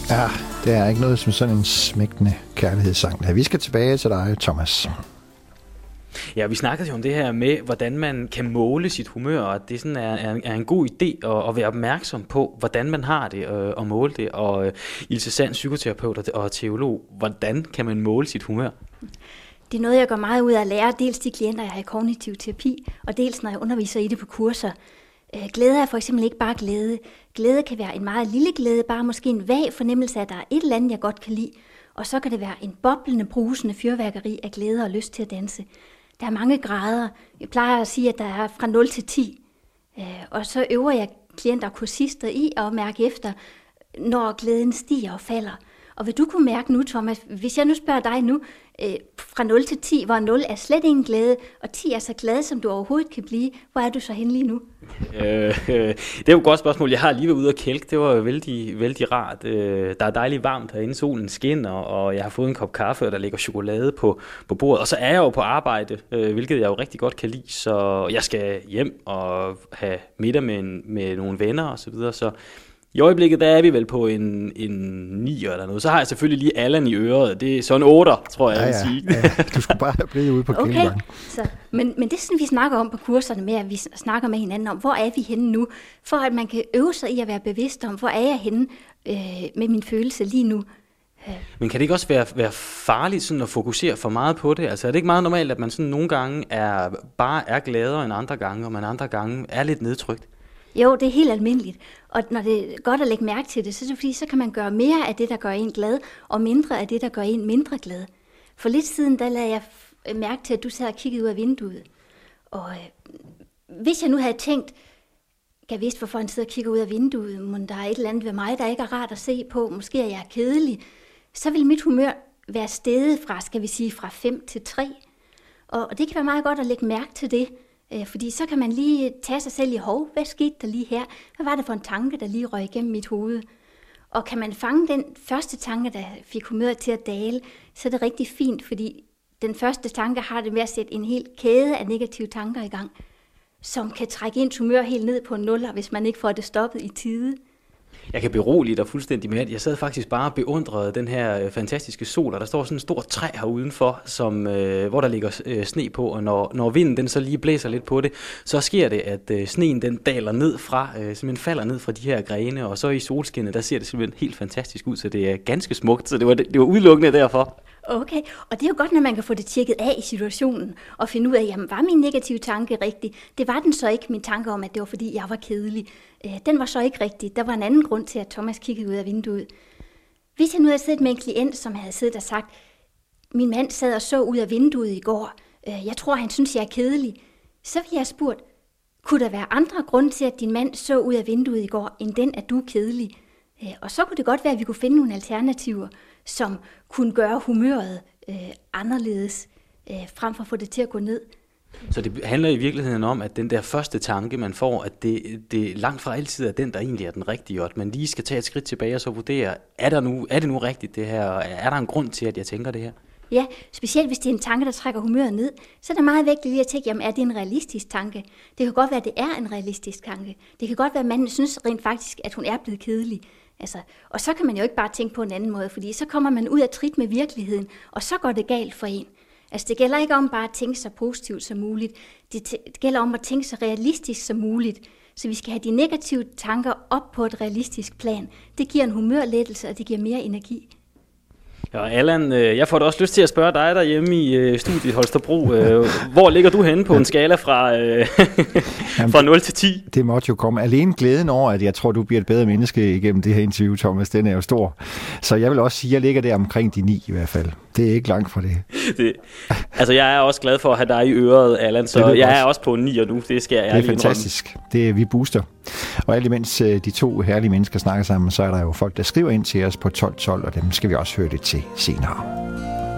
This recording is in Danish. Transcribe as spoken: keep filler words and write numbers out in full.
Ja, det er ikke noget som sådan en smægtende kærlighedssang. Ja, vi skal tilbage til dig, Thomas. Ja, vi snakkede jo om det her med, hvordan man kan måle sit humør, og det sådan er, er, er en god idé at, at være opmærksom på, hvordan man har det og, og måle det. Og uh, Ilse Sand, psykoterapeut og, og teolog, hvordan kan man måle sit humør? Det er noget, jeg går meget ud af at lære, dels de klienter, jeg har i kognitiv terapi, og dels når jeg underviser i det på kurser. Glæde er for eksempel ikke bare glæde. Glæde kan være en meget lille glæde, bare måske en vag fornemmelse af, at der er et eller andet, jeg godt kan lide. Og så kan det være en boblende, brusende fyrværkeri af glæde og lyst til at danse. Der er mange grader. Jeg plejer at sige, at der er fra nul til ti. Og så øver jeg klienter og kursister i at mærke efter, når glæden stiger og falder. Og vil du kunne mærke nu, Thomas, hvis jeg nu spørger dig nu, øh, fra nul til ti, hvor nul er slet ingen glæde, og ti er så glad, som du overhovedet kan blive, hvor er du så henne lige nu? Øh, øh, det er jo et godt spørgsmål. Jeg har lige været ude og kælke. Det var jo vældig, vældig rart. Øh, der er dejligt varmt herinde, solen skinner, og jeg har fået en kop kaffe, og der ligger chokolade på, på bordet. Og så er jeg jo på arbejde, øh, hvilket jeg jo rigtig godt kan lide, så jeg skal hjem og have middag med, en, med nogle venner og så videre, så i øjeblikket, der er vi vel på en, en ni eller noget. Så har jeg selvfølgelig lige Allan i øret. Det er sådan en otter, tror jeg, ja, jeg ja, vil sige. ja. Du skulle bare have blevet ude på okay. kælkebakken. Så, men, men det er sådan, vi snakker om på kurserne med, at vi snakker med hinanden om, hvor er vi henne nu? For at man kan øve sig i at være bevidst om, hvor er jeg henne øh, med min følelse lige nu? Men kan det ikke også være, være farligt sådan at fokusere for meget på det? Altså er det ikke meget normalt, at man sådan nogle gange er, bare er gladere end andre gange, og man andre gange er lidt nedtrykt? Jo, det er helt almindeligt. Og når det er godt at lægge mærke til det, så er det fordi, så kan man gøre mere af det, der gør en glad, og mindre af det, der gør en mindre glad. For lidt siden, der lagde jeg mærke til, at du sad og kiggede ud af vinduet. Og øh, hvis jeg nu havde tænkt, jeg vidste, hvorfor han sidder og kigger ud af vinduet, men der er et eller andet ved mig, der ikke er rart at se på, måske er jeg kedelig, så vil mit humør være steget fra, skal vi sige, fra fem til tre. Og det kan være meget godt at lægge mærke til det, fordi så kan man lige tage sig selv i hov. Hvad skete der lige her? Hvad var det for en tanke, der lige røg igennem mit hoved? Og kan man fange den første tanke, der fik humøret til at dale, så er det rigtig fint, fordi den første tanke har det med at sætte en hel kæde af negative tanker i gang, som kan trække ens humør helt ned på en nuller, hvis man ikke får det stoppet i tide. Jeg kan berolige dig fuldstændig med, at jeg sad faktisk bare og beundrede den her fantastiske sol, og der står sådan en stor træ her udenfor, som, øh, hvor der ligger øh, sne på, og når, når vinden den så lige blæser lidt på det, så sker det, at øh, sneen den daler ned fra, øh, simpelthen falder ned fra de her grene, og så i solskinnet, der ser det simpelthen helt fantastisk ud, så det er ganske smukt, så det var, det var udelukkende derfor. Okay, og det er jo godt, når man kan få det tjekket af i situationen, og finde ud af, jamen var min negative tanke rigtig? Det var den så ikke, min tanke om, at det var fordi, jeg var kedelig. Den var så ikke rigtig. Der var en anden grund til, at Thomas kiggede ud af vinduet. Hvis jeg nu havde siddet med en klient, som havde siddet og sagt, min mand sad og så ud af vinduet i går, jeg tror, han synes, jeg er kedelig, så ville jeg have spurgt, kunne der være andre grunde til, at din mand så ud af vinduet i går, end den, at du er kedelig? Og så kunne det godt være, at vi kunne finde nogle alternativer, som kunne gøre humøret øh, anderledes, øh, frem for at få det til at gå ned. Så det handler i virkeligheden om, at den der første tanke, man får, at det, det langt fra altid er den, der egentlig er den rigtige, og at man lige skal tage et skridt tilbage og så vurdere, er, der nu, er det nu rigtigt det her, og er der en grund til, at jeg tænker det her? Ja, specielt hvis det er en tanke, der trækker humøret ned, så er det meget vigtigt lige at tænke, jamen er det en realistisk tanke? Det kan godt være, at det er en realistisk tanke. Det kan godt være, at man synes rent faktisk, at hun er blevet kedelig. Altså, og så kan man jo ikke bare tænke på en anden måde, fordi så kommer man ud af trit med virkeligheden, og så går det galt for en. Altså det gælder ikke om bare at tænke så positivt som muligt, det, t- det gælder om at tænke så realistisk som muligt. Så vi skal have de negative tanker op på et realistisk plan. Det giver en humørlettelse, og det giver mere energi. Ja, Allan, jeg får da også lyst til at spørge dig derhjemme i studiet Holstebro. Hvor ligger du henne på en skala fra, øh, fra nul til ti? Det måtte jo komme. Alene glæden over, at jeg tror, du bliver et bedre menneske igennem det her interview, Thomas, den er jo stor. Så jeg vil også sige, at jeg ligger der omkring de ni i hvert fald. Det er ikke langt fra det. det. Altså, jeg er også glad for at have dig i øret, Allan, så jeg også. er også på en ni nu. Det skal jeg ærligt Det er fantastisk. Det er, vi booster. Og alt imens de to herlige mennesker snakker sammen, så er der jo folk, der skriver ind til os på tolv tolv, og dem skal vi også høre det til senere.